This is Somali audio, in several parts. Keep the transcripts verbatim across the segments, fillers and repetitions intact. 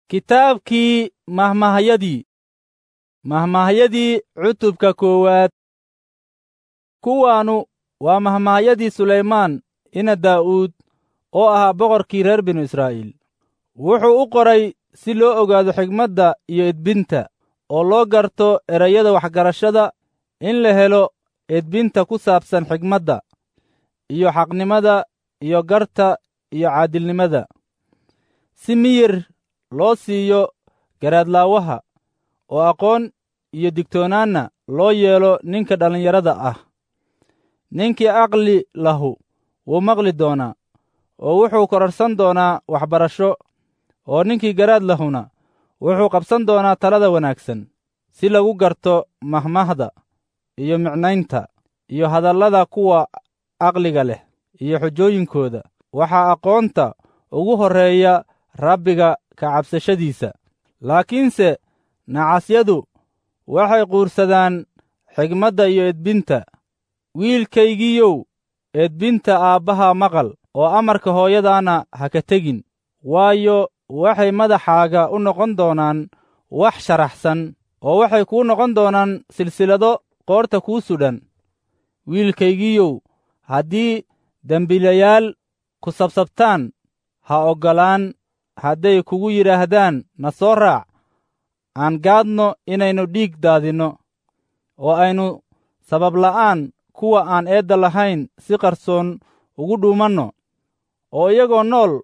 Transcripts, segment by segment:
Kitaabkii Mahmaahyadii Mahmaahyadii cutubka koowaad. Kuwaanu waa mahmaahyadii Sulaymaan ina Daa'uud oo ahaa boqorkii reer binu Israa'iil. Wuxuu u qoray si loo ogaado xigmadda iyo edbinta, oo loo garto erayada waxgarashada, in la helo edbinta ku saabsan xigmadda, iyo xaqnimada, iyo garta, iyo caadilnimada, si miyir loo siiyo garaadlaawaha, oo aqoon iyo digtoonaanna loo yeelo ninka dhallinyarada ah. Ninkii aqli lahu wuu maqli doonaa, oo wuxuu kororsan doonaa waxbarasho, oo ninkii garaad lahuna wuxuu qabsan doonaa talada wanaagsan, si lagu garto mahmahda iyo micnaynta, iyo hadallada kuwa aqliga leh, iyo xujooyinkooda. Waxaa aqoonta ugu horreeya Rabbiga ka cabsashadiisa. Laakiinse nacasyadu waxay quursadaan xigmadda iyo edbinta. Wiilkaygiiyow, edbinta aabbaha maqal, oo amarka hooyadaana ha ka tegin, waayo waxay madaxaaga u noqon doonaan wax sharaxsan, oo waxay kuu noqon doonaan silsilado qoorta kuu sudhan. Wiilkaygiiyow, haddii dembiilayaal ku sabsabtaan, ha oggolaan. Hadday kugu yidhaahdaan na soo raac, aan gaadno inaynu dhiig daadinno, oo aynu sababla'aan kuwa aan eedda lahayn si qarsoon ugu dhuumanno, oo iyagoo nool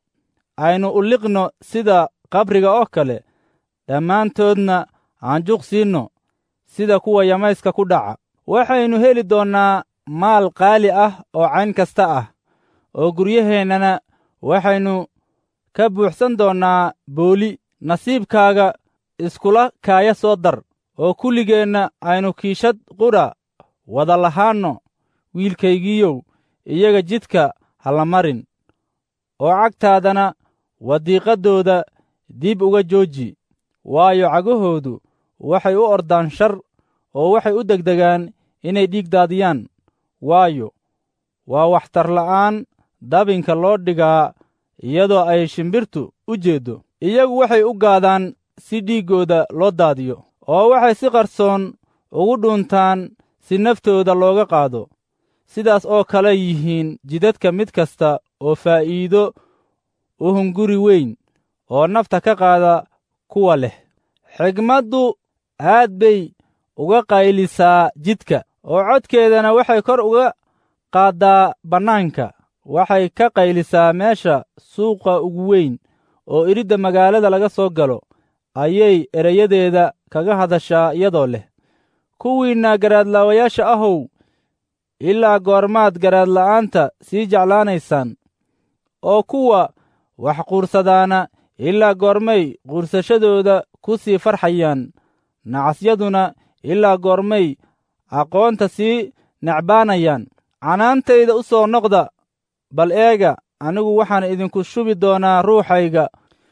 aynu u liqno sida qabriga oo kale, dhammaantoodna aan juq siinno sida kuwa yamayska ku dhaca. Waxaynu heli doonnaa maal qaali ah oo cayn kasta ah, oo guryaheennana waxaynu ka buuxsan doonnaa booli. Nasiibkaaga iskula kaaya soo dar, oo kulligeenna aynu kiishad qudha wada lahaanno. Wiilkaygiiyow, iyaga jidka ha la marin, oo cagtaadana wadiiqadooda dib uga jooji, waayo cagahoodu waxay u ordaan shar, oo waxay u degdegaan inay dhiig daadiyaan. Waayo waa waxtar la'aan dabinka loo dhigaa iyadoo ay shimbirtu u jeeddo. Iyagu waxay u gaadaan si dhiiggooda loo daadiyo, oo waxay si qarsoon ugu dhuuntaan si naftooda looga qaado. Sidaas oo kale yihiin jidadka mid kasta oo faa'iido u hunguri weyn, oo nafta ka qaada kuwa leh. Xigmaddu aad bay uga qaylisaa jidka, oo codkeedana waxay kor uga qaaddaa bannaanka. Waxay ka qaylisaa meesha suuqa ugu weyn, oo iridda magaalada laga soo galo ayay erayadeeda kaga hadashaa iyadoo leh: kuwiinna garaadlaawayaasha ahow, ilaa goormaad garaadla'aanta sii jeclaanaysaan? Oo kuwa wax quursadaana ilaa goormay quursashadooda ku sii farxayaan? Nacasyaduna ilaa goormay aqoonta sii necbaanayaan? Canaantayda u soo noqda, bal eega, anigu waxaan idinku shubi doonaa ruuxayga,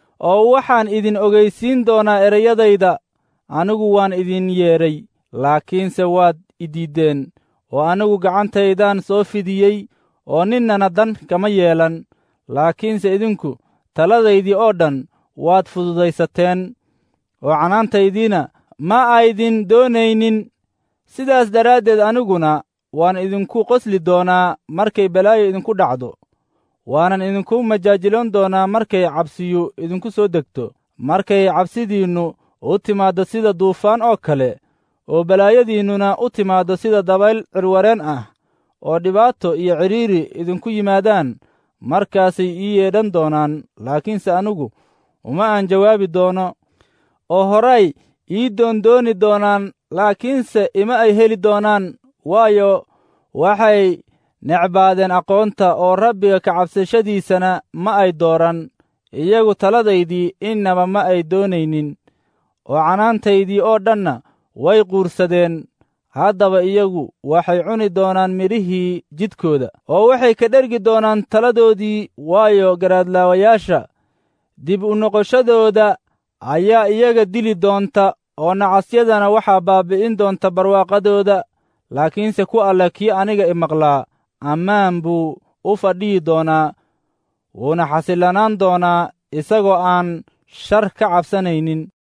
oo waxaan idin ogaysiin doonaa erayadayda. Anigu waan idin yeedhay, laakiinse waad i diiddeen, oo anigu gacantaydaan soo fidiyey, oo ninnana dan kama yeelan. Laakiinse idinku taladaydii oo dhan waad fududaysateen, oo canaantaydiina ma aydin doonaynin. Sidaas daraaddeed aniguna waan idinku qosli doonaa markay balaayo idinku dhacdo, waanan idinku majaajiloon doonaa markay cabsiyu idinku soo degto. Markay cabsidiinnu u timaaddo sida duufaan oo kale, oo balaayadiinnuna u timaaddo sida dabayl cirwareen ah, oo dhibaato iyo cidhiiri idinku yimaadaan, markaasay ii yeedhan doonaan, laakiinse anigu uma aan jawaabi doono. Oo horay ii doondooni doonaan, laakiinse ima ay heli doonaan, waayo waxay necbaadeen aqoonta, oo Rabbiga ka cabsashadiisana ma ay dooran. Iyagu taladaydii innaba ma ay doonaynin, oo canaantaydii oo dhanna way quursadeen. Haddaba iyagu waxay cuni doonaan midhihii jidkooda, oo waxay ka dhergi doonaan taladoodii, waayo garaadlaawayaasha dib u noqoshadooda ayaa iyaga dili doonta, oo nacasyadana waxaa baabbi'in doonta barwaaqadooda. Laakiinse ku alle kii aniga i maqlaa, ammaan buu u fadhiyi doonaa, wuuna xasillanaan doonaa, isagoo aan shar ka cabsanaynin.